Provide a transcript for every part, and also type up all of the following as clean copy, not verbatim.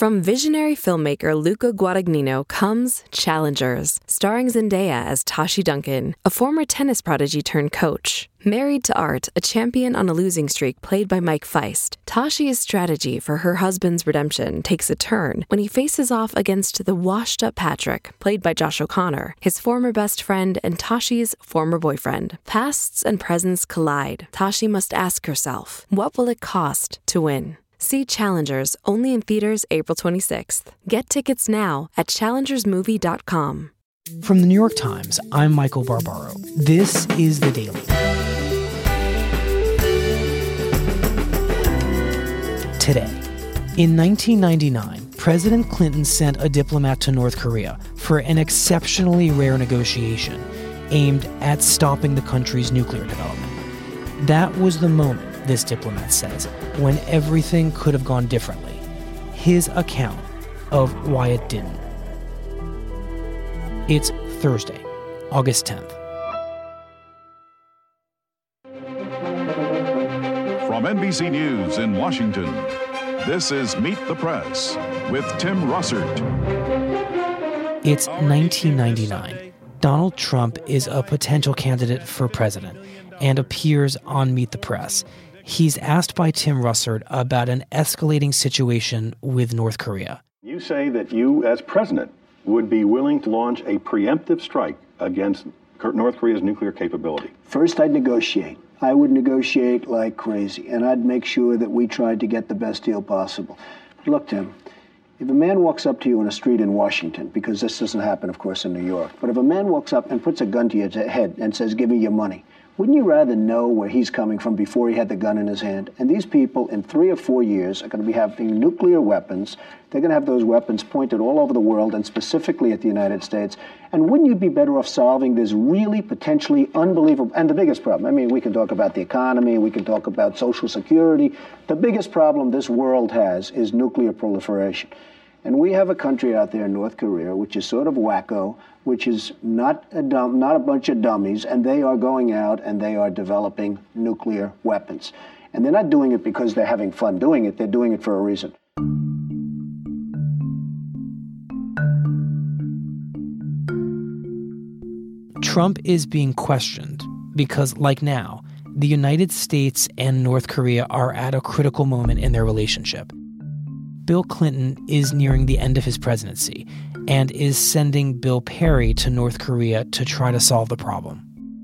From visionary filmmaker Luca Guadagnino comes Challengers, starring Zendaya as Tashi Duncan, a former tennis prodigy turned coach. Married to Art, a champion on a losing streak played by Mike Feist, Tashi's strategy for her husband's redemption takes a turn when he faces off against the washed-up Patrick, played by Josh O'Connor, his former best friend and Tashi's former boyfriend. Pasts and presents collide. Tashi must ask herself, what will it cost to win? See Challengers, only in theaters April 26th. Get tickets now at challengersmovie.com. From the New York Times, I'm Michael Barbaro. This is The Daily. Today, in 1999, President Clinton sent a diplomat to North Korea for an exceptionally rare negotiation aimed at stopping the country's nuclear development. That was the moment, this diplomat says, when everything could have gone differently. His account of why it didn't. It's Thursday, August 10th. From NBC News in Washington, this is Meet the Press with Tim Russert. It's 1999. Donald Trump is a potential candidate for president and appears on Meet the Press. He's asked by Tim Russert about an escalating situation with North Korea. You say that you, as president, would be willing to launch a preemptive strike against North Korea's nuclear capability. First, I'd negotiate. I would negotiate like crazy, and I'd make sure that we tried to get the best deal possible. But look, Tim, if a man walks up to you on a street in Washington, because this doesn't happen, of course, in New York, but if a man walks up and puts a gun to your head and says, give me your money, wouldn't you rather know where he's coming from before he had the gun in his hand? And these people, in 3 or 4 years, are going to be having nuclear weapons. They're going to have those weapons pointed all over the world, and specifically at the United States. And wouldn't you be better off solving this really potentially unbelievable, and the biggest problem, I mean, we can talk about the economy, we can talk about Social Security. The biggest problem this world has is nuclear proliferation. And we have a country out there in North Korea, which is sort of wacko, which is not a bunch of dummies, and they are going out and they are developing nuclear weapons. And they're not doing it because they're having fun doing it, they're doing it for a reason. Trump is being questioned because, like now, the United States and North Korea are at a critical moment in their relationship. Bill Clinton is nearing the end of his presidency and is sending Bill Perry to North Korea to try to solve the problem.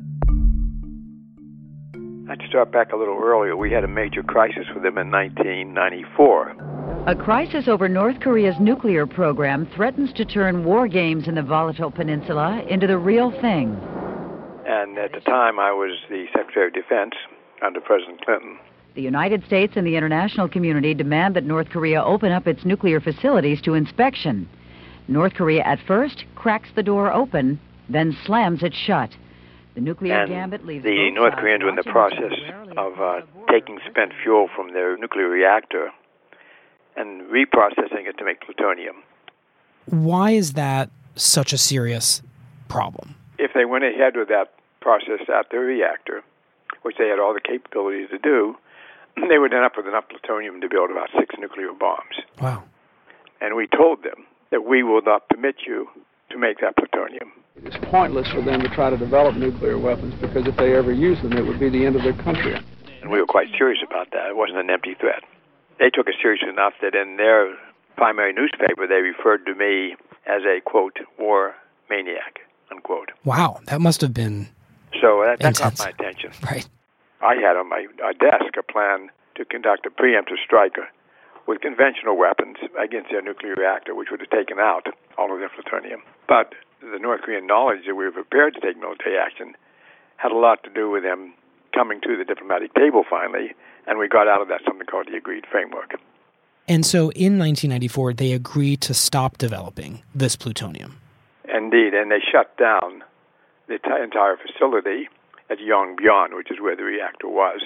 I'd start back a little earlier. We had a major crisis with them in 1994. A crisis over North Korea's nuclear program threatens to turn war games in the volatile peninsula into the real thing. And at the time, I was the Secretary of Defense under President Clinton. The United States and the international community demand that North Korea open up its nuclear facilities to inspection. North Korea at first cracks the door open, then slams it shut. The nuclear gambit leaves the North Koreans are in the process of taking spent fuel from their nuclear reactor and reprocessing it to make plutonium. Why is that such a serious problem? If they went ahead with that process at their reactor, which they had all the capabilities to do, they would end up with enough plutonium to build about 6 nuclear bombs. Wow. And we told them that we will not permit you to make that plutonium. It's pointless for them to try to develop nuclear weapons because if they ever use them, it would be the end of their country. And we were quite serious about that. It wasn't an empty threat. They took it serious enough that in their primary newspaper, they referred to me as a, quote, war maniac, unquote. Wow, that must have been So that got intense. my attention. Right. I had on my desk a plan to conduct a preemptive strike with conventional weapons against their nuclear reactor, which would have taken out all of their plutonium. But the North Korean knowledge that we were prepared to take military action had a lot to do with them coming to the diplomatic table finally, and we got out of that something called the Agreed Framework. And so in 1994, they agreed to stop developing this plutonium. Indeed, and they shut down the entire facility at Yongbyon, which is where the reactor was.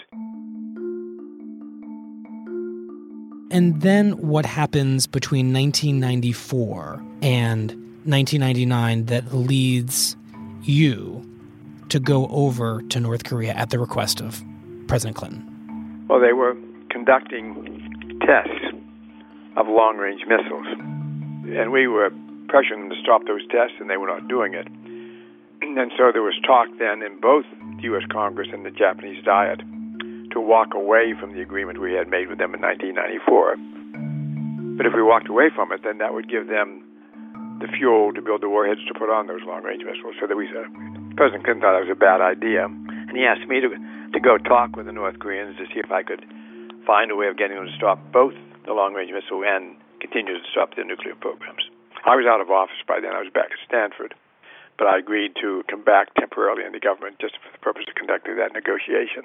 And then what happens between 1994 and 1999 that leads you to go over to North Korea at the request of President Clinton? Well, they were conducting tests of long-range missiles. And we were pressuring them to stop those tests, and they were not doing it. And so there was talk then in both the U.S. Congress and the Japanese Diet to walk away from the agreement we had made with them in 1994. But if we walked away from it, then that would give them the fuel to build the warheads to put on those long-range missiles. So that President Clinton thought that was a bad idea. And he asked me to go talk with the North Koreans to see if I could find a way of getting them to stop both the long-range missile and continue to stop their nuclear programs. I was out of office by then. I was back at Stanford. But I agreed to come back temporarily in the government just for the purpose of conducting that negotiation.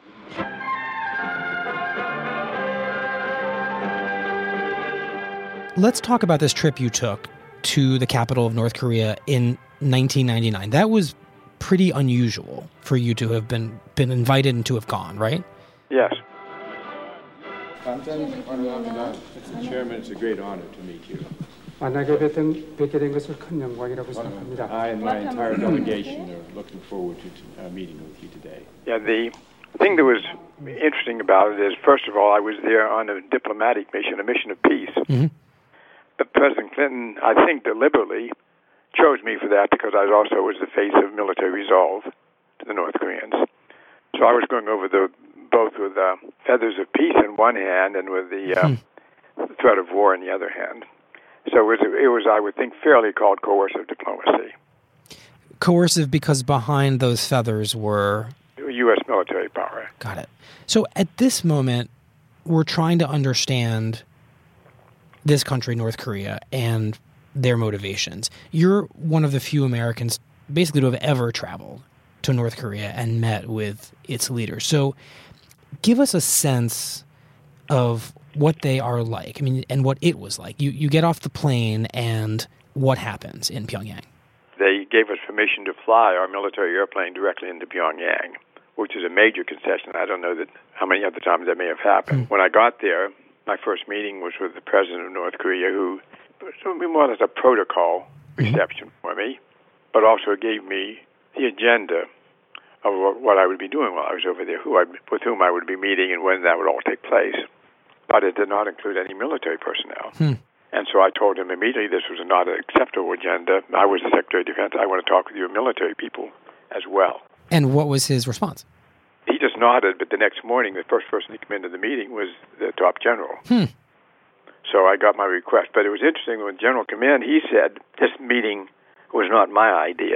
Let's talk about this trip you took to the capital of North Korea in 1999. That was pretty unusual for you to have been invited and to have gone, right? Yes. Mr. Chairman, it's a great honor to meet you. 만나게 뵙게 된 것을 큰 영광이라고 생각합니다. I and my entire delegation are looking forward to meeting with you today. Yeah, the thing that was interesting about it is, first of all, I was there on a diplomatic mission, a mission of peace. Mm-hmm. But President Clinton, I think deliberately, chose me for that because I also was the face of military resolve to the North Koreans. So I was going over both with feathers of peace in one hand and with the threat of war in the other hand. So it was, I would think, fairly called coercive diplomacy. Coercive because behind those feathers were U.S. military power. Got it. So at this moment, we're trying to understand this country, North Korea, and their motivations. You're one of the few Americans basically to have ever traveled to North Korea and met with its leaders. So give us a sense of what they are like, and what it was like. You get off the plane, and what happens in Pyongyang? They gave us permission to fly our military airplane directly into Pyongyang, which is a major concession. I don't know how many other times that may have happened. When I got there, my first meeting was with the president of North Korea, who was more or less a protocol reception for me, but also gave me the agenda of what I would be doing while I was over there, with whom I would be meeting and when that would all take place. But it did not include any military personnel. And so I told him immediately this was not an acceptable agenda. I was the Secretary of Defense. I want to talk with your military people as well. And what was his response? He just nodded, but the next morning, the first person to come into the meeting was the top general. So I got my request. But it was interesting, when General came in, he said, this meeting was not my idea.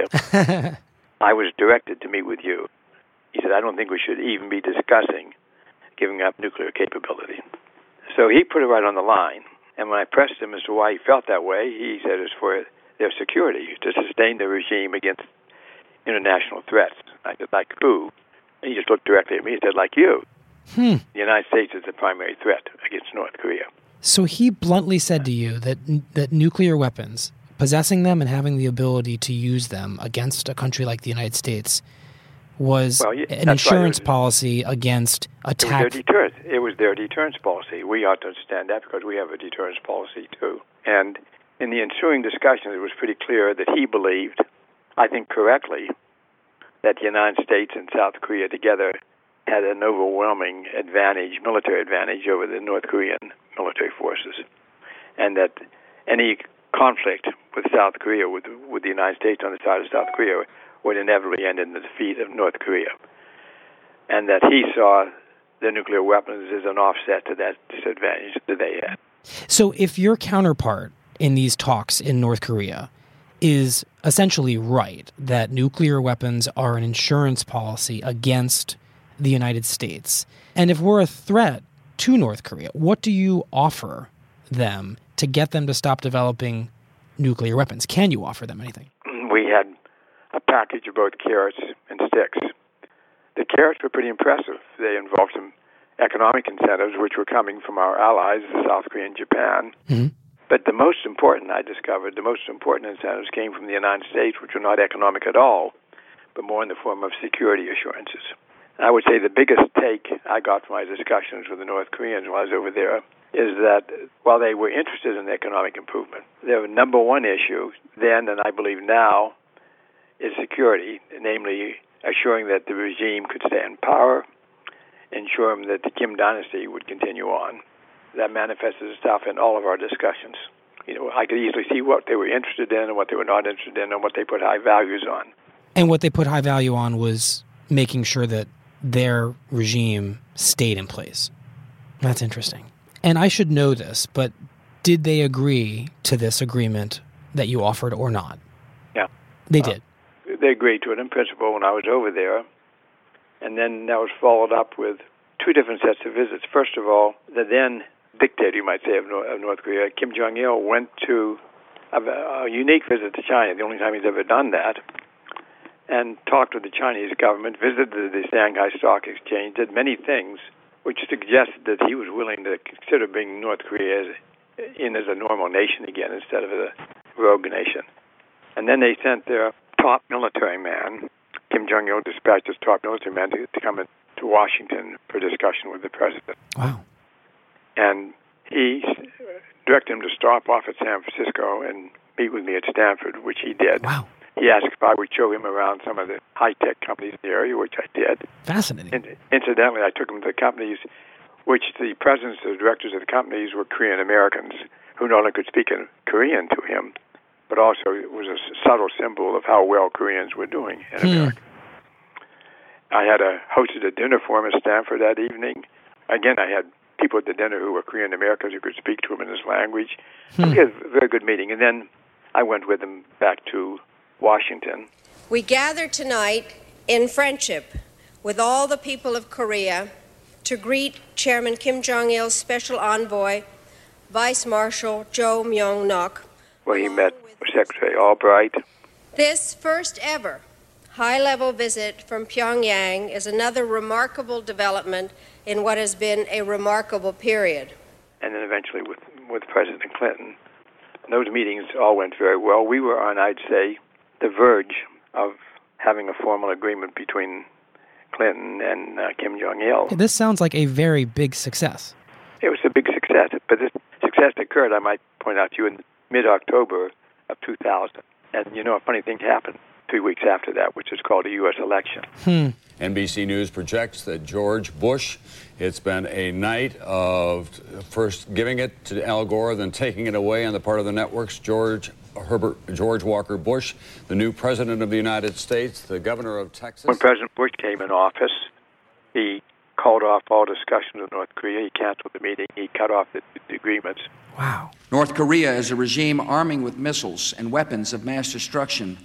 I was directed to meet with you. He said, I don't think we should even be discussing giving up nuclear capability. So he put it right on the line. And when I pressed him as to why he felt that way, he said it's for their security, to sustain the regime against international threats. I said, like who? And he just looked directly at me and said, like you. The United States is the primary threat against North Korea. So he bluntly said to you that nuclear weapons, possessing them and having the ability to use them against a country like the United States, was an insurance policy against attack. It was their deterrence policy. We ought to understand that because we have a deterrence policy too. And in the ensuing discussions, it was pretty clear that he believed, I think correctly, that the United States and South Korea together had an overwhelming military advantage over the North Korean military forces, and that any conflict with South Korea, with the United States on the side of South Korea, would inevitably end in the defeat of North Korea, and that he saw the nuclear weapons as an offset to that disadvantage that they had. So if your counterpart in these talks in North Korea is essentially right, that nuclear weapons are an insurance policy against the United States, and if we're a threat to North Korea, what do you offer them to get them to stop developing nuclear weapons? Can you offer them anything? We had a package of both carrots and sticks. The carrots were pretty impressive. They involved some economic incentives, which were coming from our allies, South Korea and Japan. But the most important incentives came from the United States, which were not economic at all, but more in the form of security assurances. I would say the biggest take I got from my discussions with the North Koreans while I was over there is that while they were interested in economic improvement, their number one issue then, and I believe now, is security, namely assuring that the regime could stay in power, ensuring that the Kim dynasty would continue on. that manifested itself in all of our discussions. I could easily see what they were interested in and what they were not interested in and what they put high values on. And what they put high value on was making sure that their regime stayed in place. That's interesting. And I should know this, but did they agree to this agreement that you offered or not? Yeah. They did? They agreed to it in principle when I was over there. And then that was followed up with two different sets of visits. First of all, the then dictator, you might say, of North Korea, Kim Jong-il, went to a unique visit to China, the only time he's ever done that, and talked with the Chinese government, visited the Shanghai Stock Exchange, did many things which suggested that he was willing to consider bringing North Korea in as a normal nation again instead of a rogue nation. And then they sent their top military man, Kim Jong-il dispatched his top military man to come to Washington for discussion with the president. Wow. And he directed him to stop off at San Francisco and meet with me at Stanford, which he did. Wow. He asked if I would show him around some of the high-tech companies in the area, which I did. Fascinating. And incidentally, I took him to the companies which the presidents or directors of the companies were Korean Americans who not only could speak in Korean to him, but also it was a subtle symbol of how well Koreans were doing in America. I had hosted a dinner for him at Stanford that evening. Again, I had people at the dinner who were Korean Americans who could speak to him in his language. We had a very good meeting. And then I went with him back to Washington. We gather tonight in friendship with all the people of Korea to greet Chairman Kim Jong-il's special envoy, Vice Marshal Jo Myung-nok, where he met with Secretary Albright. This first ever high-level visit from Pyongyang is another remarkable development in what has been a remarkable period. And then eventually with President Clinton. And those meetings all went very well. We were on, I'd say, the verge of having a formal agreement between Clinton and Kim Jong-il. This sounds like a very big success. It was a big success, but this success occurred, I might point out to you, in mid-October of 2000. And, a funny thing happened 3 weeks after that, which is called a U.S. election. NBC News projects that George Bush, it's been a night of first giving it to Al Gore, then taking it away on the part of the networks. George Walker Bush, the new president of the United States, the governor of Texas. When President Bush came in office, he called off all discussions with North Korea. He canceled the meeting. He cut off the agreements. Wow. North Korea is a regime arming with missiles and weapons of mass destruction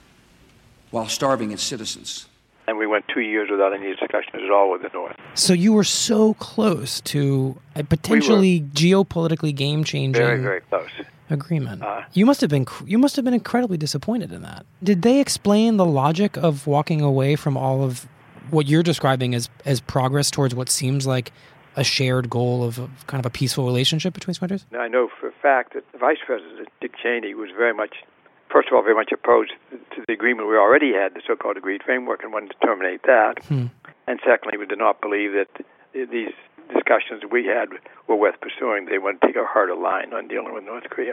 while starving its citizens. And we went 2 years without any discussions at all with the North. So you were so close to a potentially geopolitically game-changing very, very close agreement. You must have been incredibly disappointed in that. Did they explain the logic of walking away from all of what you're describing as progress towards what seems like a shared goal of kind of a peaceful relationship between countries? I know for a fact that the Vice President, Dick Cheney, was very much opposed to the agreement we already had, the so-called agreed framework, and wanted to terminate that. And secondly, we did not believe that these discussions we had were worth pursuing. They wanted to take a harder line on dealing with North Korea.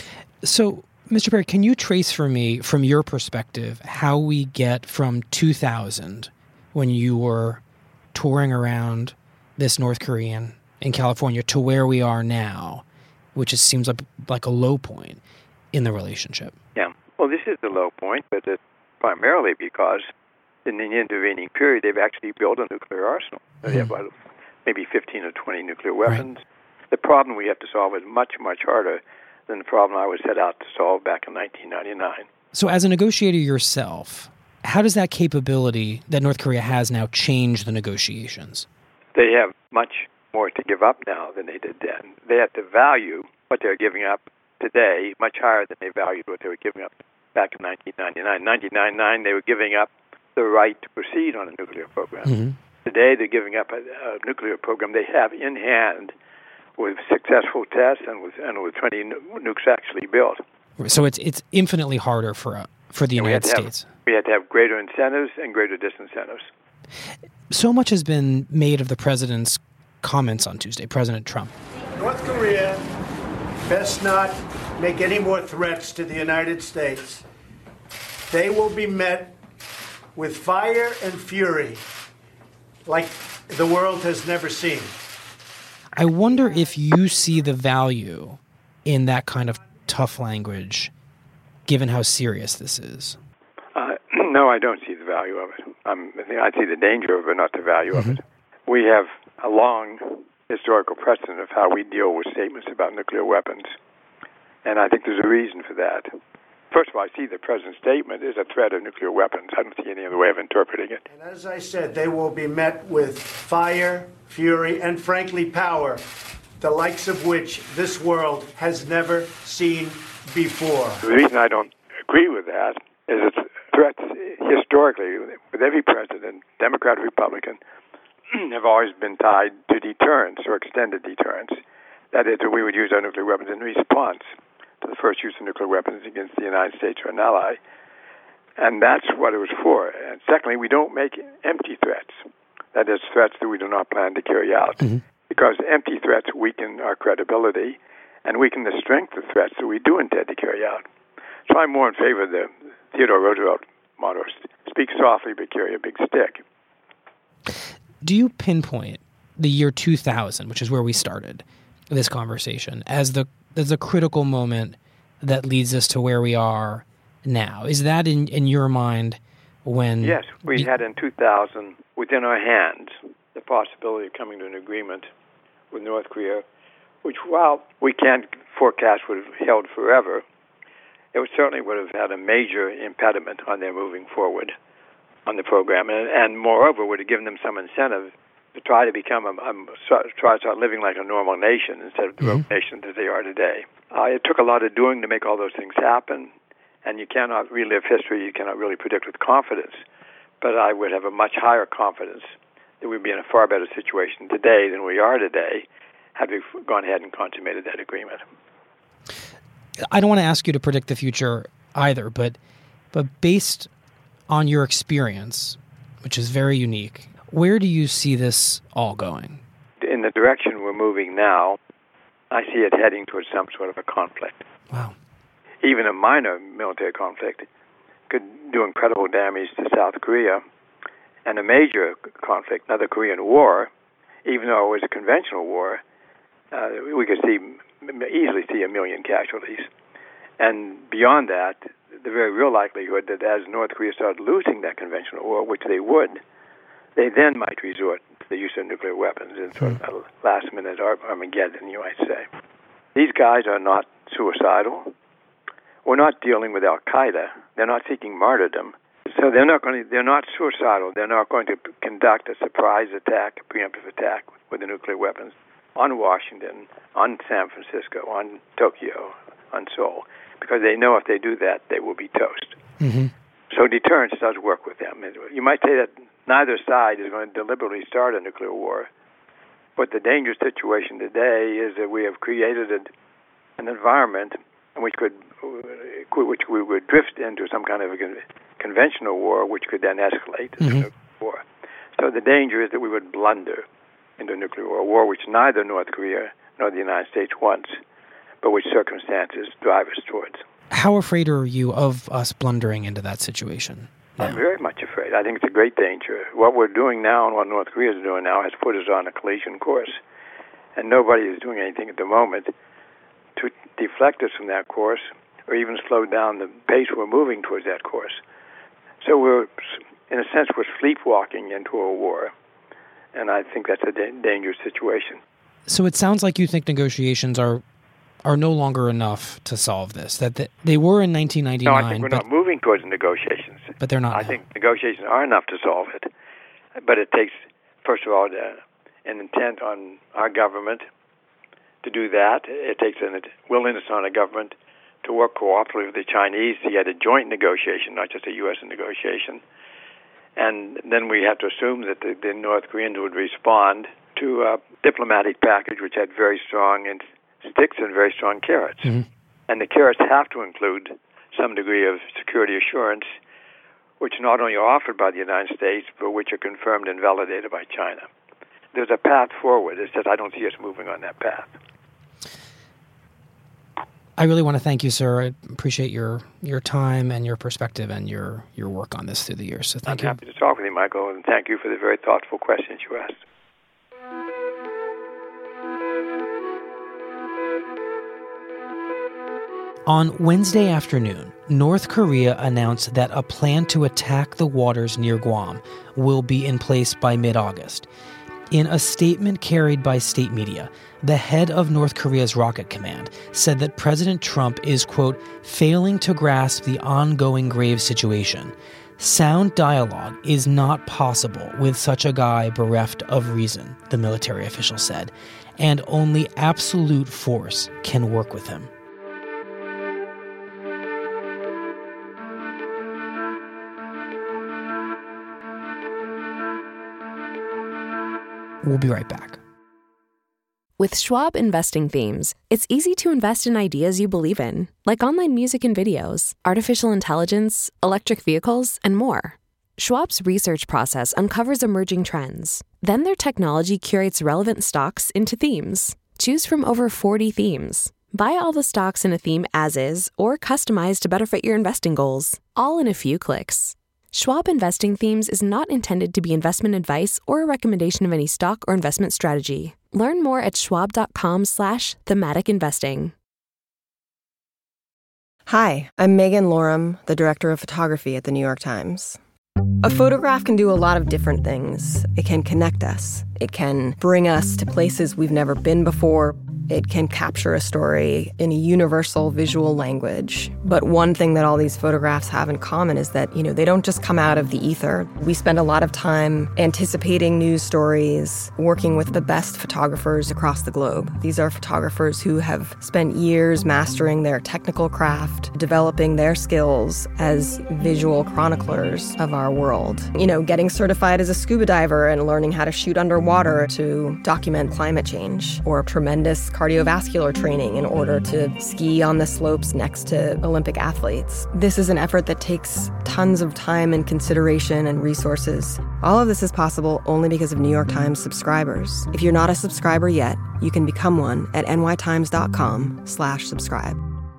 So, Mr. Perry, can you trace for me, from your perspective, how we get from 2000, when you were touring around this North Korean in California, to where we are now, which seems like a low point in the relationship? Yeah. Well, this is the low point, but it's primarily because in the intervening period, they've actually built a nuclear arsenal. They have maybe 15 or 20 nuclear weapons. Right. The problem we have to solve is much, much harder than the problem I was set out to solve back in 1999. So as a negotiator yourself, how does that capability that North Korea has now change the negotiations? They have much more to give up now than they did then. They have to value what they're giving up today much higher than they valued what they were giving up back in 1999. 1999, they were giving up the right to proceed on a nuclear program. Today, they're giving up a nuclear program they have in hand with successful tests and with 20 nukes actually built. So it's infinitely harder for the United States. We had to have greater incentives and greater disincentives. So much has been made of the president's comments on Tuesday, President Trump. North Korea best not make any more threats to the United States. They will be met with fire and fury like the world has never seen. I wonder if you see the value in that kind of tough language, given how serious this is. No, I don't see the value of it. I see the danger of it, not the value of it. We have a long historical precedent of how we deal with statements about nuclear weapons, and I think there's a reason for that. First of all, I see the President's statement as a threat of nuclear weapons. I don't see any other way of interpreting it. And as I said, they will be met with fire, fury, and frankly, power, the likes of which this world has never seen before. The reason I don't agree with that is it's threats historically with every president, Democrat or Republican, have always been tied to deterrence or extended deterrence. That is, that we would use our nuclear weapons in response to the first use of nuclear weapons against the United States or an ally. And that's what it was for. And secondly, we don't make empty threats. That is, threats that we do not plan to carry out. Because empty threats weaken our credibility and weaken the strength of threats that we do intend to carry out. So I'm more in favor of the Theodore Roosevelt motto, speak softly but carry a big stick. Do you pinpoint the year 2000, which is where we started this conversation, as the critical moment that leads us to where we are now? Is that in your mind when... Yes, we had in 2000 within our hands the possibility of coming to an agreement with North Korea, which, while we can't forecast would have held forever, it certainly would have had a major impediment on their moving forward on the program, and moreover would have given them some incentive to try to become try to start living like a normal nation instead of the rogue nation that they are today. It took a lot of doing to make all those things happen, and you cannot relive history. You cannot really predict with confidence. But I would have a much higher confidence that we'd be in a far better situation today than we are today had we gone ahead and consummated that agreement. I don't want to ask you to predict the future either, but based on your experience, which is very unique, where do you see this all going? In the direction we're moving now, I see it heading towards some sort of a conflict. Wow. Even a minor military conflict could do incredible damage to South Korea, and a major conflict, another Korean War, even though it was a conventional war, we could easily see 1 million casualties. And beyond that, the very real likelihood that as North Korea started losing that conventional war, which they would, they then might resort to the use of nuclear weapons in sort of a last-minute Armageddon, you might say. These guys are not suicidal. We're not dealing with Al-Qaeda. They're not seeking martyrdom. So they're not suicidal. They're not going to conduct a surprise attack, a preemptive attack with the nuclear weapons on Washington, on San Francisco, on Tokyo, on Seoul, because they know if they do that, they will be toast. So deterrence does work with them. You might say that neither side is going to deliberately start a nuclear war, but the dangerous situation today is that we have created an environment in which we would drift into some kind of a conventional war, which could then escalate to a nuclear war. So the danger is that we would blunder into a nuclear war, which neither North Korea nor the United States wants, but which circumstances drive us towards. How afraid are you of us blundering into that situation? I'm very much afraid. I think it's a great danger. What we're doing now and what North Korea is doing now has put us on a collision course, and nobody is doing anything at the moment to deflect us from that course or even slow down the pace we're moving towards that course. So we're, in a sense, we're sleepwalking into a war, and I think that's a dangerous situation. So it sounds like you think negotiations are no longer enough to solve this, that they were in 1999. No, I think we're not moving towards negotiations. But they're not. I think negotiations are enough to solve it. But it takes, first of all, an intent on our government to do that. It takes a willingness on a government to work cooperatively with the Chinese to get a joint negotiation, not just a U.S. negotiation. And then we have to assume that the North Koreans would respond to a diplomatic package which had very strong sticks and very strong carrots. And the carrots have to include some degree of security assurance, which not only are offered by the United States, but which are confirmed and validated by China. There's a path forward. It's just I don't see us moving on that path. I really want to thank you, sir. I appreciate your time and your perspective and your work on this through the years. So thank you. I'm happy to talk with you, Michael, and thank you for the very thoughtful questions you asked. On Wednesday afternoon, North Korea announced that a plan to attack the waters near Guam will be in place by mid-August. In a statement carried by state media, the head of North Korea's Rocket Command said that President Trump is, quote, failing to grasp the ongoing grave situation. Sound dialogue is not possible with such a guy bereft of reason, the military official said, and only absolute force can work with him. We'll be right back. With Schwab Investing Themes, it's easy to invest in ideas you believe in, like online music and videos, artificial intelligence, electric vehicles, and more. Schwab's research process uncovers emerging trends. Then their technology curates relevant stocks into themes. Choose from over 40 themes. Buy all the stocks in a theme as is or customize to better fit your investing goals, all in a few clicks. Schwab Investing Themes is not intended to be investment advice or a recommendation of any stock or investment strategy. Learn more at schwab.com/thematic investing. Hi, I'm Megan Lorum, the director of photography at the New York Times. A photograph can do a lot of different things. It can connect us. It can bring us to places we've never been before. It can capture a story in a universal visual language. But one thing that all these photographs have in common is that, they don't just come out of the ether. We spend a lot of time anticipating news stories, working with the best photographers across the globe. These are photographers who have spent years mastering their technical craft, developing their skills as visual chroniclers of our world. Getting certified as a scuba diver and learning how to shoot underwater to document climate change, or tremendous cardiovascular training in order to ski on the slopes next to Olympic athletes. This is an effort that takes tons of time and consideration and resources. All of this is possible only because of New York Times subscribers. If you're not a subscriber yet, you can become one at nytimes.com/subscribe.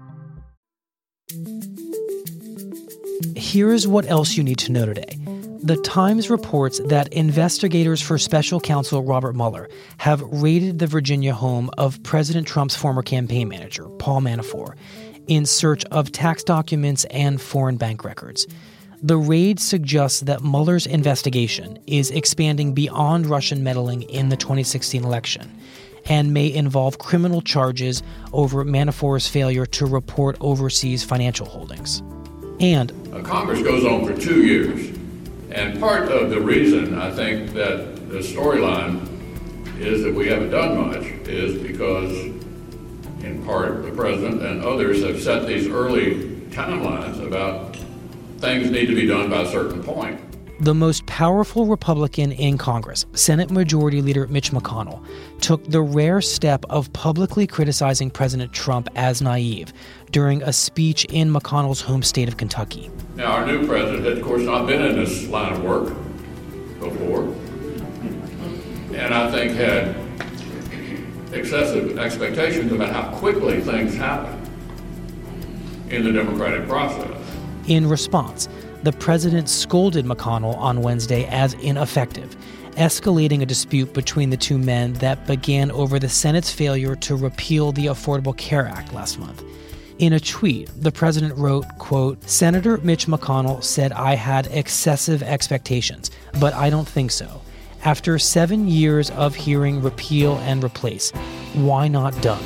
Here's what else you need to know today. The Times reports that investigators for special counsel Robert Mueller have raided the Virginia home of President Trump's former campaign manager, Paul Manafort, in search of tax documents and foreign bank records. The raid suggests that Mueller's investigation is expanding beyond Russian meddling in the 2016 election and may involve criminal charges over Manafort's failure to report overseas financial holdings. And Congress goes on for 2 years. And part of the reason I think that the storyline is that we haven't done much is because, in part, the president and others have set these early timelines about things need to be done by a certain point. The most powerful Republican in Congress, Senate Majority Leader Mitch McConnell, took the rare step of publicly criticizing President Trump as naive during a speech in McConnell's home state of Kentucky. Now, our new president had, of course, not been in this line of work before, and I think had excessive expectations about how quickly things happen in the democratic process. In response, the president scolded McConnell on Wednesday as ineffective, escalating a dispute between the two men that began over the Senate's failure to repeal the Affordable Care Act last month. In a tweet, the president wrote, quote, "Senator Mitch McConnell said I had excessive expectations, but I don't think so. After 7 years of hearing repeal and replace, why not done?"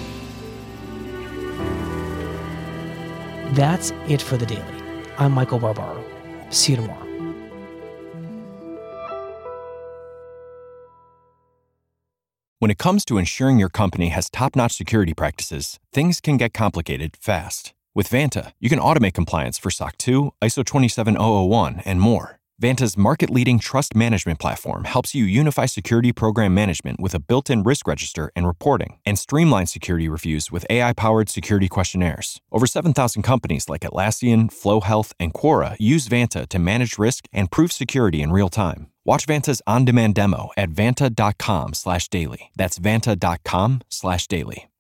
That's it for The Daily. I'm Michael Barbaro. See you tomorrow. When it comes to ensuring your company has top-notch security practices, things can get complicated fast. With Vanta, you can automate compliance for SOC 2, ISO 27001, and more. Vanta's market-leading trust management platform helps you unify security program management with a built-in risk register and reporting, and streamline security reviews with AI-powered security questionnaires. Over 7,000 companies like Atlassian, Flow Health, and Quora use Vanta to manage risk and prove security in real time. Watch Vanta's on-demand demo at vanta.com/daily. That's vanta.com/daily.